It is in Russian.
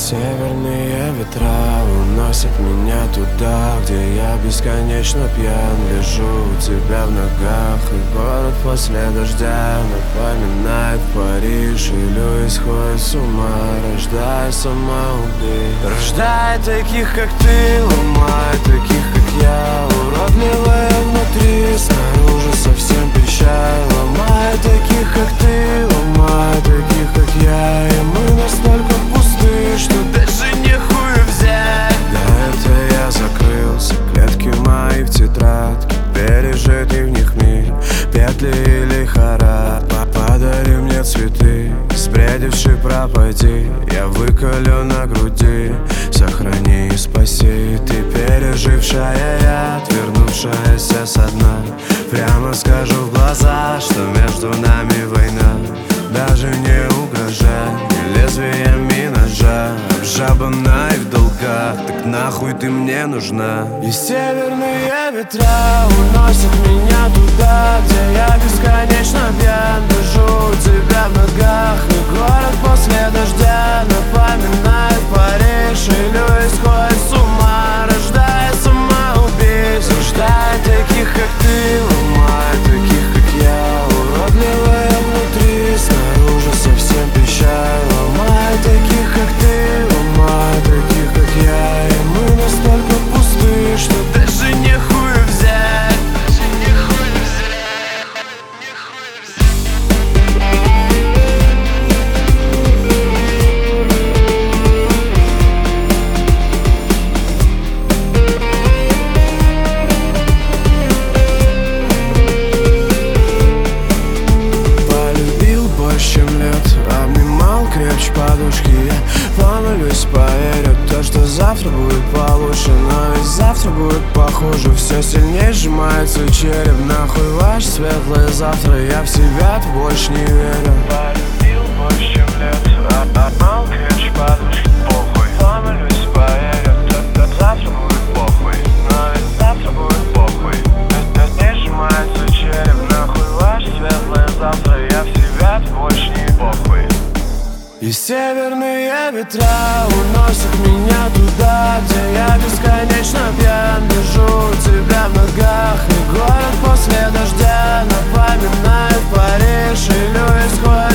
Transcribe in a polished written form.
Северные ветра уносят меня туда, где я бесконечно пьян. Лежу у тебя в ногах, и город после дождя напоминает Париж. И Льюис исходит с ума, рождая самоубийц. Рождая таких, как ты, ломая таких, как я. Уродливая внутри, снаружи совсем печаль. Ломая таких, как ты, ломая таких, как я. И мы настолько пусты, что даже нехуй взять. Да, это я закрылся, клетки мои в тетрадке, пережитый в них миг, петли и лихорадка. Подари мне цветы, сбредивший пропади. Я выколю на груди, сохрани и спаси. Ты пережившая яд, вернувшаяся со дна. Прямо скажу в глаза, что между нами война. Даже не угрожай ни лезвиями ножа, обжабанная в долгах, так нахуй ты мне нужна. И северные ветра уносят меня туда, где я бесконечно пьян. Держу тебя в ногах, и город после дождя напоминает Париж. И Льюис исходит с ума, рождая самоубийц. Рождая таких, как ты, ломая таких, как я. Уродливая внутри, снаружи совсем печаль. Ломая таких, как ты, ломая таких, как я. И мы настолько пусты, что даже нехуй взять. Даже нехуй взять, нехуй крепче подушки. Я помолюсь, поверю то, что завтра будет получше. Но ведь завтра будет похуже. Все сильнее сжимается череп. Нахуй ваш светлое завтра. Я в себя-то больше не верю. Полюбил больше, чем лет. Мал крепче подушки. Похуй. Помолюсь, поверю то, что завтра будет похуй. Но ведь завтра будет похуй. Все сильнее сжимается череп. Нахуй ваш светлое завтра. Я в себя-то больше не похуй. И северные ветра уносят меня туда, где я бесконечно пьян. Держу тебя в ногах, и город после дождя напоминает Париж. И Льюис исходит